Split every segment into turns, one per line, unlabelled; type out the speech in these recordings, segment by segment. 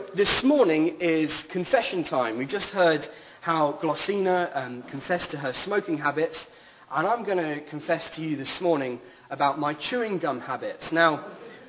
this morning is confession time. We've just heard how Glossina confessed to her smoking habits, and I'm going to confess to you this morning about my chewing gum habits. Now,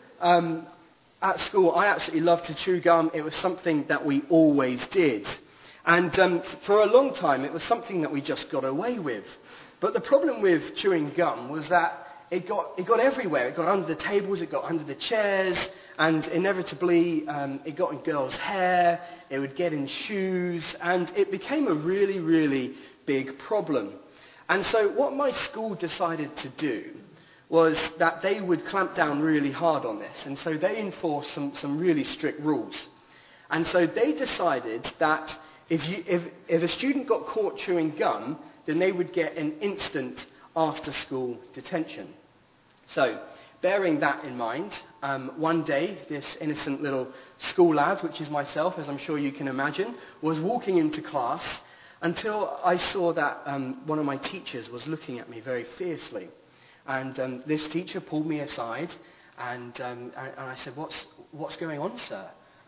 at school, I absolutely loved to chew gum. It was something that we always did. And for a long time, it was something that we just got away with. But the problem with chewing gum was that it got everywhere. It got under the tables, it got under the chairs, and inevitably it got in girls' hair, it would get in shoes, and it became a really, really big problem. And so what my school decided to do was that they would clamp down really hard on this. And so they enforced some really strict rules. And so they decided that if a student got caught chewing gum, then they would get an instant after-school detention. So, bearing that in mind, one day this innocent little school lad, which is myself, as I'm sure you can imagine, was walking into class until I saw that one of my teachers was looking at me very fiercely. And this teacher pulled me aside, and I said, "What's going on, sir?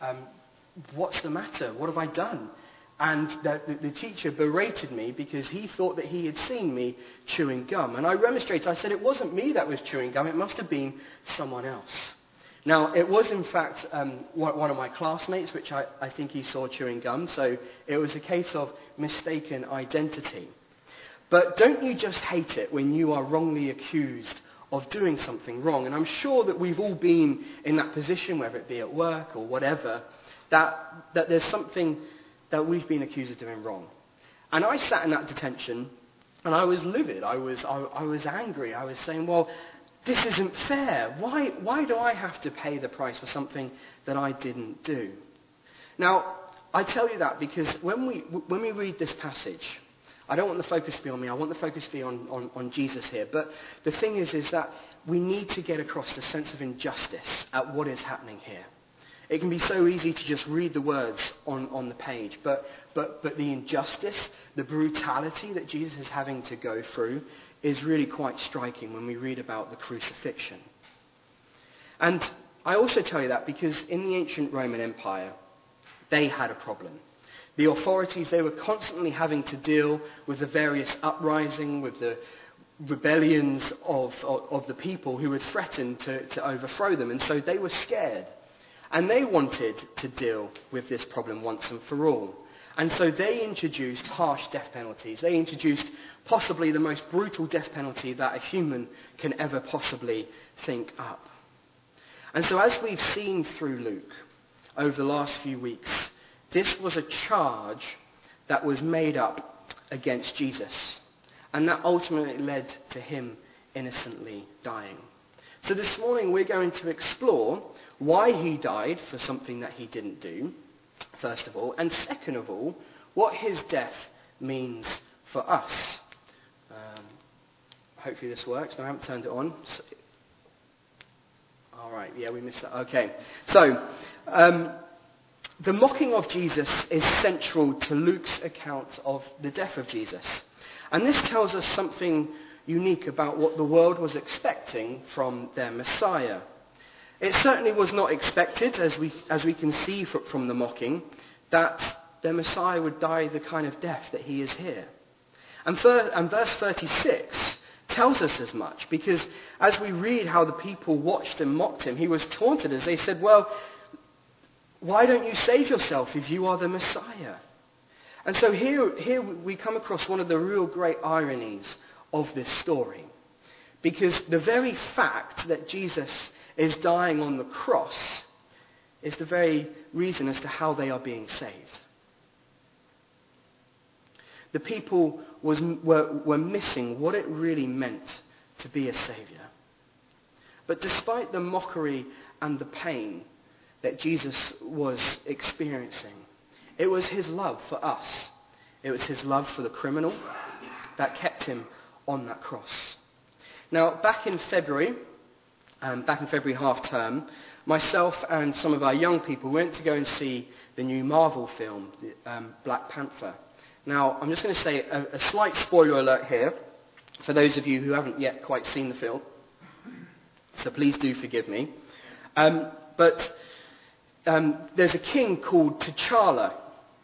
What's the matter? What have I done?" And the teacher berated me because he thought that he had seen me chewing gum. And I remonstrated. I said it wasn't me that was chewing gum. It must have been someone else. Now, it was in fact one of my classmates, which I think he saw chewing gum. So it was a case of mistaken identity. But don't you just hate it when you are wrongly accused of doing something wrong? And I'm sure that we've all been in that position, whether it be at work or whatever, that there's something that we've been accused of doing wrong. And I sat in that detention, and I was livid. I was angry. I was saying, well, this isn't fair. Why do I have to pay the price for something that I didn't do? Now, I tell you that because when we read this passage, I don't want the focus to be on me. I want the focus to be on Jesus here. But the thing is that we need to get across the sense of injustice at what is happening here. It can be so easy to just read the words on the page, but the injustice, the brutality that Jesus is having to go through is really quite striking when we read about the crucifixion. And I also tell you that because in the ancient Roman Empire, they had a problem. The authorities, they were constantly having to deal with the various uprisings, with the rebellions of the people who would threaten to overthrow them, and so they were scared. And they wanted to deal with this problem once and for all. And so they introduced harsh death penalties. They introduced possibly the most brutal death penalty that a human can ever possibly think up. And so as we've seen through Luke over the last few weeks, this was a charge that was made up against Jesus. And that ultimately led to him innocently dying. So this morning we're going to explore why he died for something that he didn't do, first of all, and second of all, what his death means for us. Hopefully this works. No, I haven't turned it on. All right, yeah, we missed that. Okay, so the mocking of Jesus is central to Luke's account of the death of Jesus. And this tells us something unique about what the world was expecting from their Messiah. It certainly was not expected, as we can see from the mocking, that their Messiah would die the kind of death that he is here. And verse 36 tells us as much, because as we read how the people watched and mocked him, he was taunted as they said, well, why don't you save yourself if you are the Messiah? And so here we come across one of the real great ironies of this story. Because the very fact that Jesus is dying on the cross is the very reason as to how they are being saved. The people were missing what it really meant to be a saviour. But despite the mockery and the pain that Jesus was experiencing, it was his love for us. It was his love for the criminal that kept him on that cross. Now, back in February half term, myself and some of our young people went to go and see the new Marvel film, Black Panther. Now, I'm just going to say a slight spoiler alert here for those of you who haven't yet quite seen the film. So please do forgive me. But there's a king called T'Challa,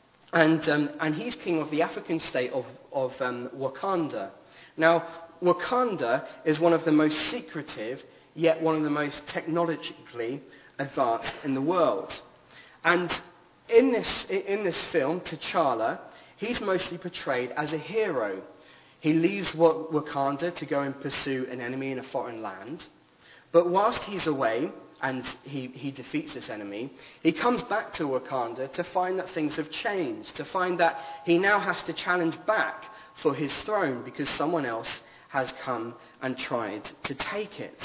and he's king of the African state of Wakanda. Now, Wakanda is one of the most secretive, yet one of the most technologically advanced in the world. And in this film, T'Challa, he's mostly portrayed as a hero. He leaves Wakanda to go and pursue an enemy in a foreign land. But whilst he's away, and he defeats this enemy, he comes back to Wakanda to find that things have changed, to find that he now has to challenge back for his throne because someone else has come and tried to take it.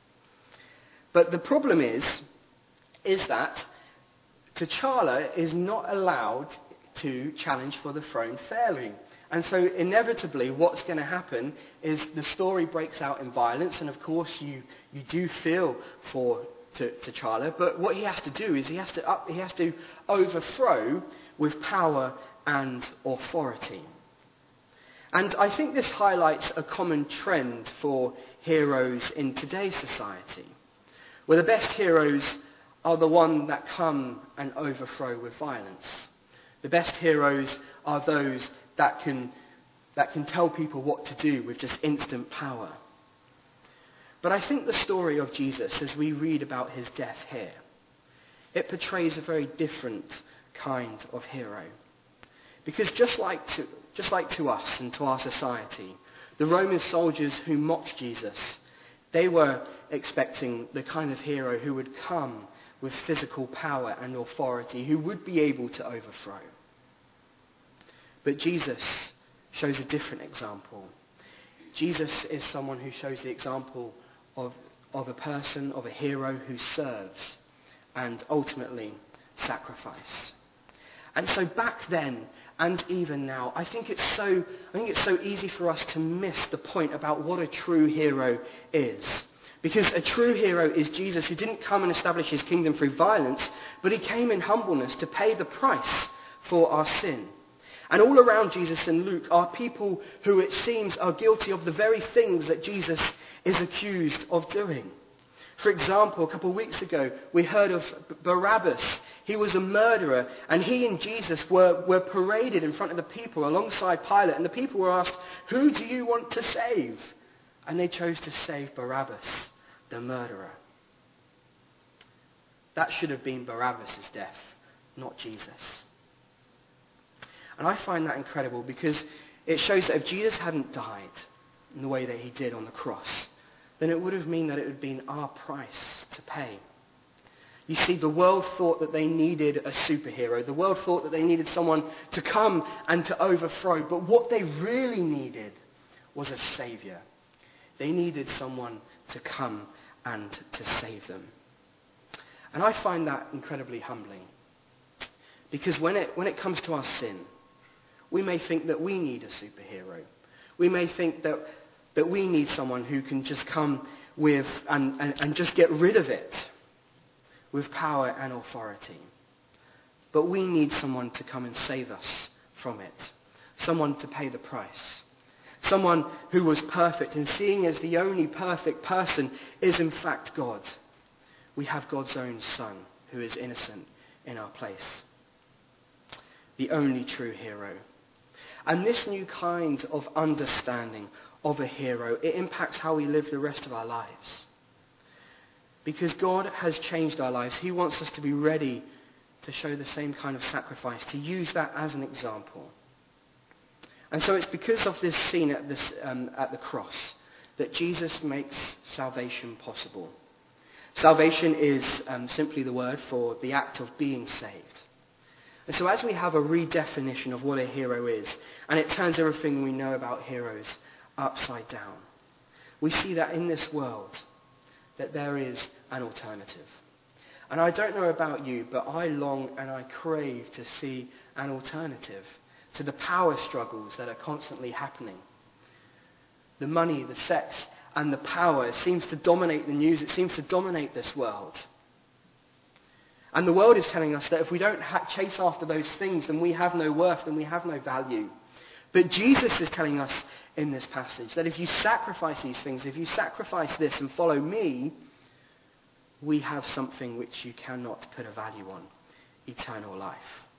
But the problem is that T'Challa is not allowed to challenge for the throne fairly. And so inevitably what's going to happen is the story breaks out in violence, and of course you do feel for T'Challa, but what he has to do is he has to overthrow with power and authority. And I think this highlights a common trend for heroes in today's society, where the best heroes are the ones that come and overthrow with violence. The best heroes are those that can tell people what to do with just instant power. But I think the story of Jesus, as we read about his death here, it portrays a very different kind of hero. Because just like to us and to our society, the Roman soldiers who mocked Jesus, they were expecting the kind of hero who would come with physical power and authority, who would be able to overthrow. But Jesus shows a different example. Jesus is someone who shows the example of a person, of a hero who serves and ultimately sacrifice. And so back then and even now, I think it's so easy for us to miss the point about what a true hero is. Because a true hero is Jesus, who didn't come and establish his kingdom through violence, but he came in humbleness to pay the price for our sin. And all around Jesus and Luke are people who it seems are guilty of the very things that Jesus is accused of doing. For example, a couple of weeks ago, we heard of Barabbas. He was a murderer, and he and Jesus were paraded in front of the people alongside Pilate, and the people were asked, "Who do you want to save?" And they chose to save Barabbas, the murderer. That should have been Barabbas' death, not Jesus. And I find that incredible because it shows that if Jesus hadn't died in the way that he did on the cross, then it would have meant that it would have been our price to pay. You see, the world thought that they needed a superhero. The world thought that they needed someone to come and to overthrow. But what they really needed was a saviour. They needed someone to come and to save them. And I find that incredibly humbling. Because when it comes to our sin, we may think that we need a superhero. We may think that we need someone who can just come with and just get rid of it with power and authority. But we need someone to come and save us from it. Someone to pay the price. Someone who was perfect, and seeing as the only perfect person is in fact God, we have God's own Son who is innocent in our place. The only true hero. And this new kind of understanding of a hero, it impacts how we live the rest of our lives. Because God has changed our lives. He wants us to be ready to show the same kind of sacrifice, to use that as an example. And so it's because of this scene at the cross that Jesus makes salvation possible. Salvation is simply the word for the act of being saved. And so as we have a redefinition of what a hero is, and it turns everything we know about heroes upside down, we see that in this world, that there is an alternative. And I don't know about you, but I long and I crave to see an alternative to the power struggles that are constantly happening. The money, the sex, and the power seems to dominate the news. It seems to dominate this world. And the world is telling us that if we don't chase after those things, then we have no worth, then we have no value. But Jesus is telling us in this passage that if you sacrifice these things, if you sacrifice this and follow me, we have something which you cannot put a value on, eternal life.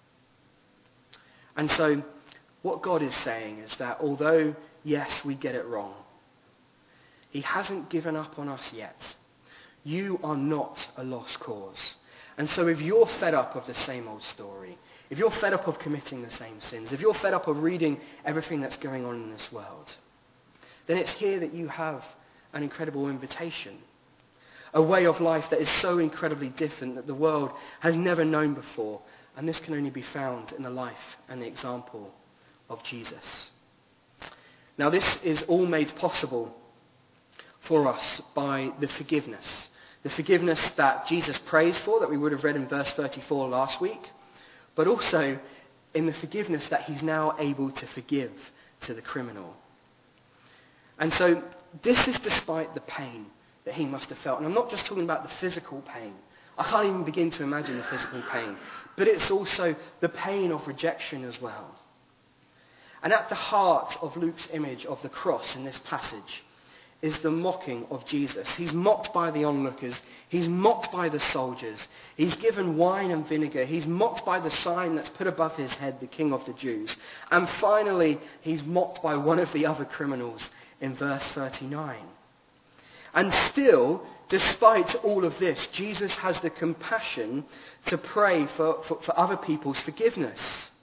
And so what God is saying is that although, yes, we get it wrong, he hasn't given up on us yet. You are not a lost cause. And so if you're fed up of the same old story, if you're fed up of committing the same sins, if you're fed up of reading everything that's going on in this world, then it's here that you have an incredible invitation. A way of life that is so incredibly different that the world has never known before. And this can only be found in the life and the example of Jesus. Now this is all made possible for us by the forgiveness. The forgiveness that Jesus prays for, that we would have read in verse 34 last week. But also in the forgiveness that he's now able to forgive to the criminal. And so this is despite the pain that he must have felt. And I'm not just talking about the physical pain. I can't even begin to imagine the physical pain. But it's also the pain of rejection as well. And at the heart of Luke's image of the cross in this passage is the mocking of Jesus. He's mocked by the onlookers. He's mocked by the soldiers. He's given wine and vinegar. He's mocked by the sign that's put above his head, the King of the Jews. And finally, he's mocked by one of the other criminals in verse 39. And still, despite all of this, Jesus has the compassion to pray for other people's forgiveness.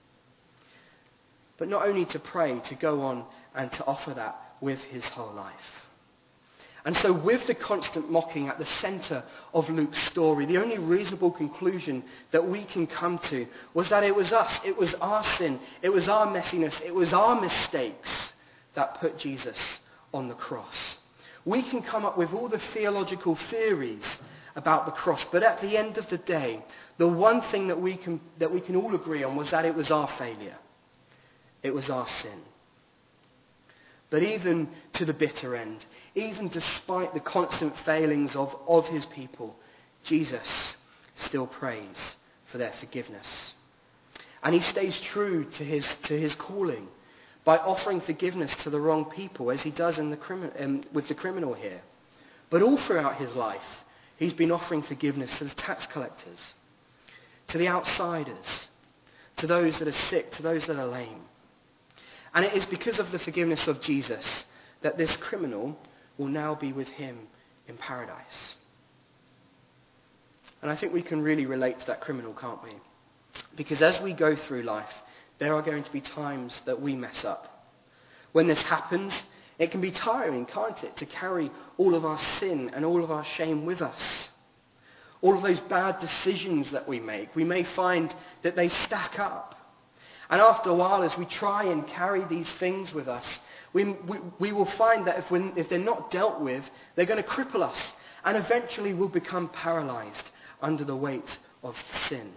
But not only to pray, to go on and to offer that with his whole life. And so with the constant mocking at the centre of Luke's story, the only reasonable conclusion that we can come to was that it was us, it was our sin, it was our messiness, it was our mistakes that put Jesus on the cross. We can come up with all the theological theories about the cross, but at the end of the day, the one thing that we can all agree on was that it was our failure. It was our sin. But even to the bitter end, even despite the constant failings of his people, Jesus still prays for their forgiveness. And he stays true to his calling by offering forgiveness to the wrong people, as he does with the criminal here. But all throughout his life, he's been offering forgiveness to the tax collectors, to the outsiders, to those that are sick, to those that are lame. And it is because of the forgiveness of Jesus that this criminal will now be with him in paradise. And I think we can really relate to that criminal, can't we? Because as we go through life, there are going to be times that we mess up. When this happens, it can be tiring, can't it, to carry all of our sin and all of our shame with us. All of those bad decisions that we may find that they stack up. And after a while, as we try and carry these things with us, we will find that if they're not dealt with, they're going to cripple us. And eventually we'll become paralyzed under the weight of sin.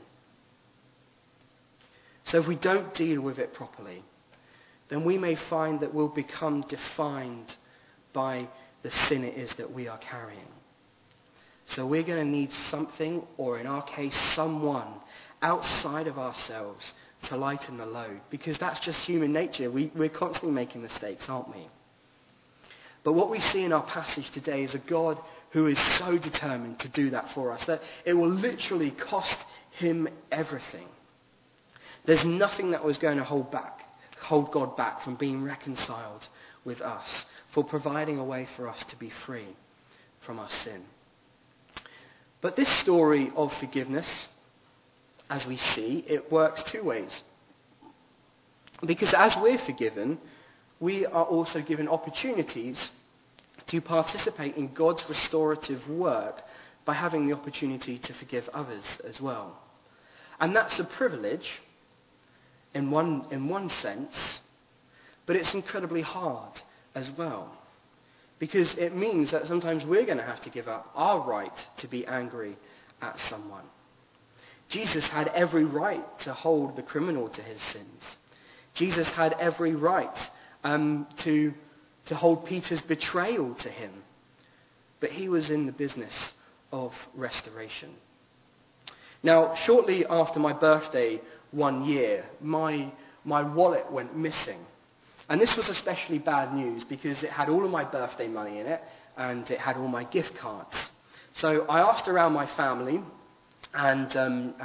So if we don't deal with it properly, then we may find that we'll become defined by the sin it is that we are carrying. So we're going to need something, or in our case, someone outside of ourselves to lighten the load, because that's just human nature. We're constantly making mistakes, aren't we? But what we see in our passage today is a God who is so determined to do that for us, that it will literally cost him everything. There's nothing that was going to hold God back from being reconciled with us, for providing a way for us to be free from our sin. But this story of forgiveness, as we see, it works two ways. Because as we're forgiven, we are also given opportunities to participate in God's restorative work by having the opportunity to forgive others as well. And that's a privilege in one sense, but it's incredibly hard as well. Because it means that sometimes we're going to have to give up our right to be angry at someone. Jesus had every right to hold the criminal to his sins. Jesus had every right to hold Peter's betrayal to him. But he was in the business of restoration. Now, shortly after my birthday one year, my wallet went missing. And this was especially bad news because it had all of my birthday money in it and it had all my gift cards. So I asked around my family, and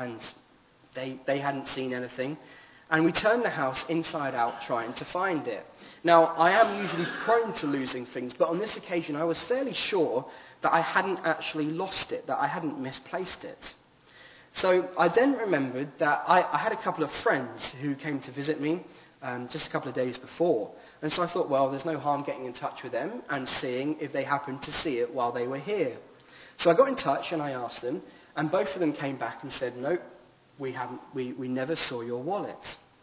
they hadn't seen anything. And we turned the house inside out trying to find it. Now, I am usually prone to losing things, but on this occasion I was fairly sure that I hadn't actually lost it, that I hadn't misplaced it. So I then remembered that I had a couple of friends who came to visit me just a couple of days before. And so I thought, well, there's no harm getting in touch with them and seeing if they happened to see it while they were here. So I got in touch and I asked them, and both of them came back and said, nope, we never saw your wallet.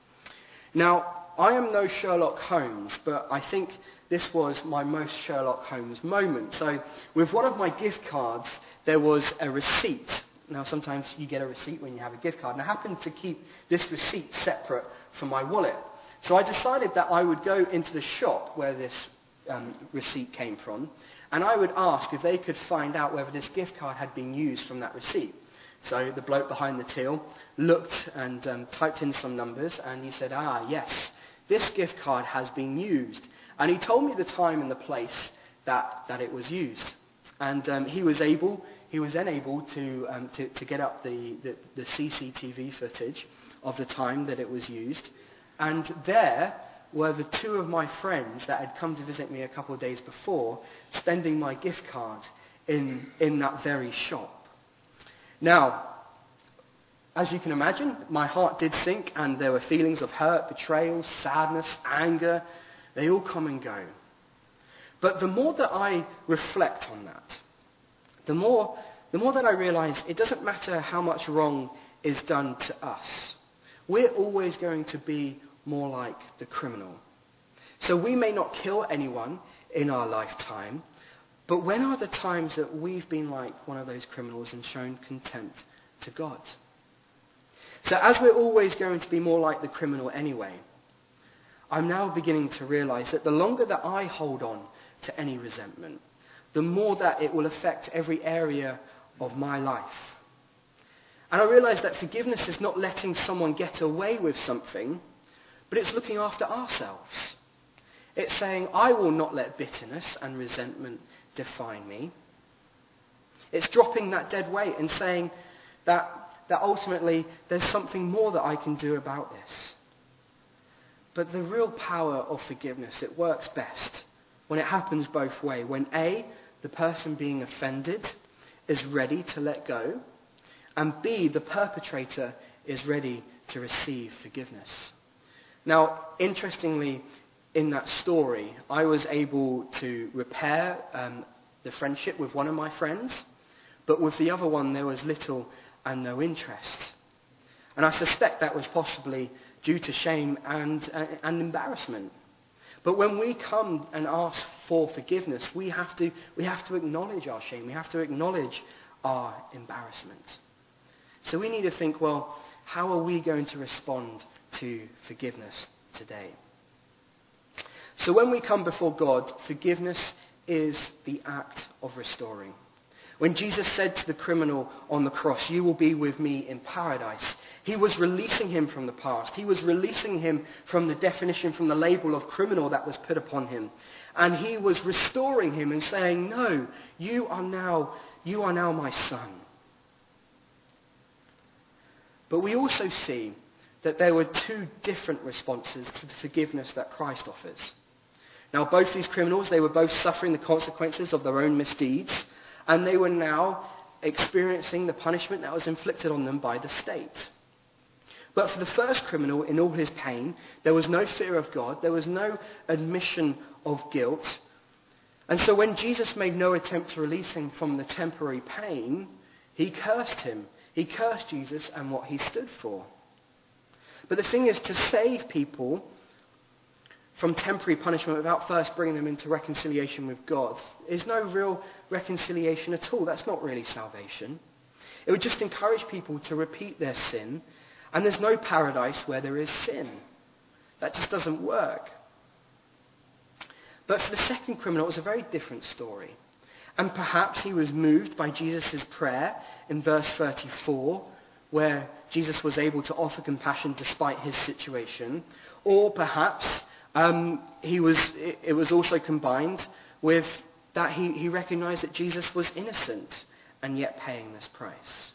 Now, I am no Sherlock Holmes, but I think this was my most Sherlock Holmes moment. So with one of my gift cards, there was a receipt. Now, sometimes you get a receipt when you have a gift card, and I happened to keep this receipt separate from my wallet. So I decided that I would go into the shop where this receipt came from, and I would ask if they could find out whether this gift card had been used from that receipt. So the bloke behind the till looked and typed in some numbers, and he said, yes, this gift card has been used. And he told me the time and the place that it was used. And he was then able to get up the CCTV footage of the time that it was used. And there were the two of my friends that had come to visit me a couple of days before, spending my gift card in that very shop. Now, as you can imagine, my heart did sink, and there were feelings of hurt, betrayal, sadness, anger. They all come and go. But the more that I reflect on that, the more that I realize it doesn't matter how much wrong is done to us. We're always going to be more like the criminal. So we may not kill anyone in our lifetime, but when are the times that we've been like one of those criminals and shown contempt to God? So as we're always going to be more like the criminal anyway, I'm now beginning to realize that the longer that I hold on to any resentment, the more that it will affect every area of my life. And I realize that forgiveness is not letting someone get away with something, but it's looking after ourselves. It's saying, I will not let bitterness and resentment define me. It's dropping that dead weight and saying that ultimately there's something more that I can do about this. But the real power of forgiveness, it works best when it happens both ways. When A, the person being offended is ready to let go, and B, the perpetrator is ready to receive forgiveness. Now, interestingly, in that story, I was able to repair the friendship with one of my friends, but with the other one there was little and no interest. And I suspect that was possibly due to shame and embarrassment. But when we come and ask for forgiveness, we have to acknowledge our shame. We have to acknowledge our embarrassment. So we need to think, well, how are we going to respond to forgiveness today? So when we come before God, forgiveness is the act of restoring. When Jesus said to the criminal on the cross, you will be with me in paradise, he was releasing him from the past. He was releasing him from the definition, from the label of criminal that was put upon him. And he was restoring him and saying, no, you are now my son. But we also see that there were two different responses to the forgiveness that Christ offers. Now, both these criminals, they were both suffering the consequences of their own misdeeds, and they were now experiencing the punishment that was inflicted on them by the state. But for the first criminal, in all his pain, there was no fear of God, there was no admission of guilt. And so when Jesus made no attempt to release him from the temporary pain, he cursed him. He cursed Jesus and what he stood for. But the thing is, to save people from temporary punishment without first bringing them into reconciliation with God is no real reconciliation at all. That's not really salvation. It would just encourage people to repeat their sin, and there's no paradise where there is sin. That just doesn't work. But for the second criminal, it was a very different story. And perhaps he was moved by Jesus' prayer in verse 34, where Jesus was able to offer compassion despite his situation. Or perhaps it was also combined with that he recognized that Jesus was innocent and yet paying this price.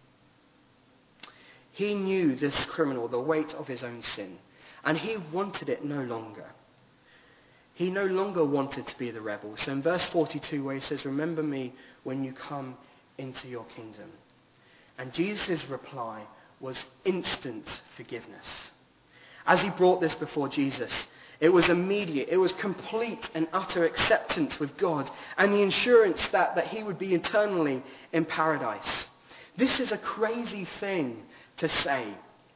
He knew this criminal, the weight of his own sin, and he wanted it no longer. He no longer wanted to be the rebel. So in verse 42 where he says, "Remember me when you come into your kingdom." And Jesus' reply was instant forgiveness. As he brought this before Jesus, it was immediate. It was complete and utter acceptance with God and the assurance that he would be eternally in paradise. This is a crazy thing to say.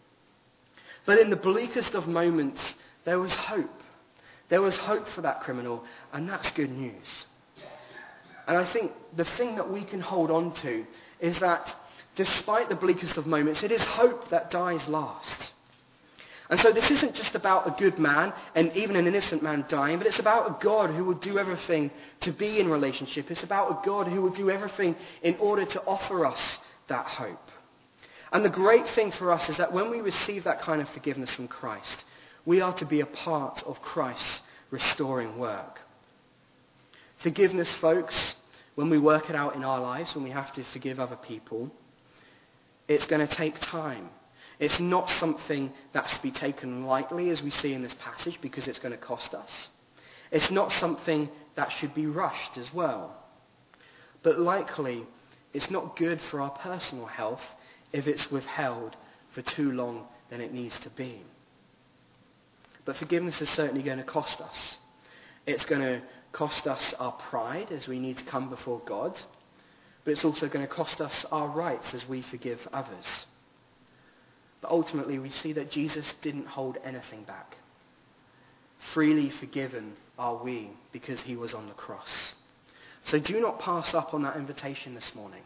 But in the bleakest of moments, there was hope. There was hope for that criminal, and that's good news. And I think the thing that we can hold on to is that despite the bleakest of moments, it is hope that dies last. And so this isn't just about a good man and even an innocent man dying, but it's about a God who will do everything to be in relationship. It's about a God who will do everything in order to offer us that hope. And the great thing for us is that when we receive that kind of forgiveness from Christ, we are to be a part of Christ's restoring work. Forgiveness, folks, when we work it out in our lives, when we have to forgive other people, it's going to take time. It's not something that's to be taken lightly, as we see in this passage, because it's going to cost us. It's not something that should be rushed as well. But likely, it's not good for our personal health if it's withheld for too long than it needs to be. But forgiveness is certainly going to cost us. It's going to cost us our pride as we need to come before God. But it's also going to cost us our rights as we forgive others. But ultimately we see that Jesus didn't hold anything back. Freely forgiven are we because he was on the cross. So do not pass up on that invitation this morning.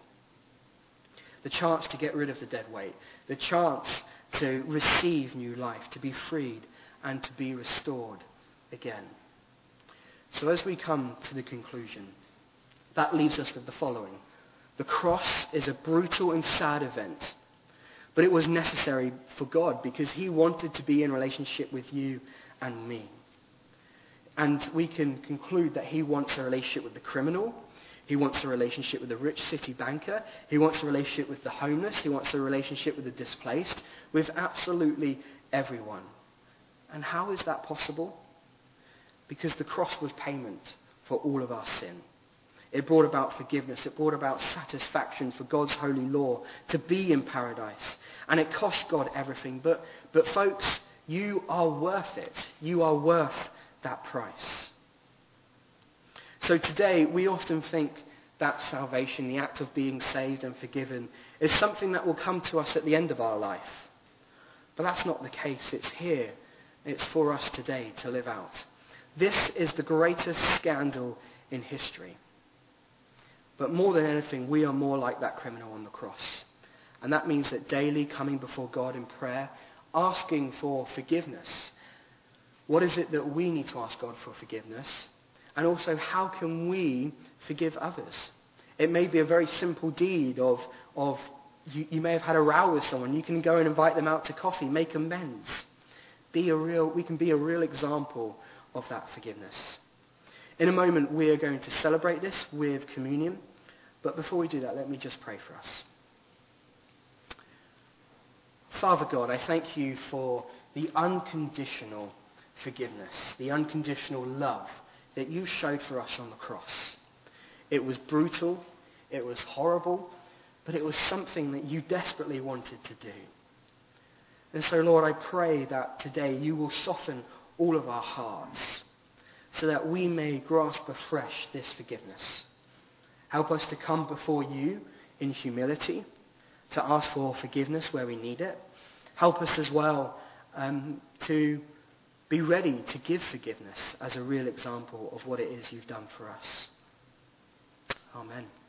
The chance to get rid of the dead weight. The chance to receive new life, to be freed and to be restored again. So as we come to the conclusion, that leaves us with the following. The cross is a brutal and sad event, but it was necessary for God because he wanted to be in relationship with you and me. And we can conclude that he wants a relationship with the criminal. He wants a relationship with the rich city banker. He wants a relationship with the homeless. He wants a relationship with the displaced, with absolutely everyone. And how is that possible? Because the cross was payment for all of our sin. It brought about forgiveness. It brought about satisfaction for God's holy law to be in paradise. And it cost God everything. But folks, you are worth it. You are worth that price. So today, we often think that salvation, the act of being saved and forgiven, is something that will come to us at the end of our life. But that's not the case. It's here. It's for us today to live out. This is the greatest scandal in history. But more than anything, we are more like that criminal on the cross. And that means that daily coming before God in prayer, asking for forgiveness. What is it that we need to ask God for forgiveness? And also, how can we forgive others? It may be a very simple deed of you may have had a row with someone. You can go and invite them out to coffee, make amends. We can be a real example of that forgiveness. In a moment, we are going to celebrate this with communion. But before we do that, let me just pray for us. Father God, I thank you for the unconditional forgiveness, the unconditional love that you showed for us on the cross. It was brutal, it was horrible, but it was something that you desperately wanted to do. And so, Lord, I pray that today you will soften all of our hearts so that we may grasp afresh this forgiveness. Help us to come before you in humility, to ask for forgiveness where we need it. Help us as well to be ready to give forgiveness as a real example of what it is you've done for us. Amen.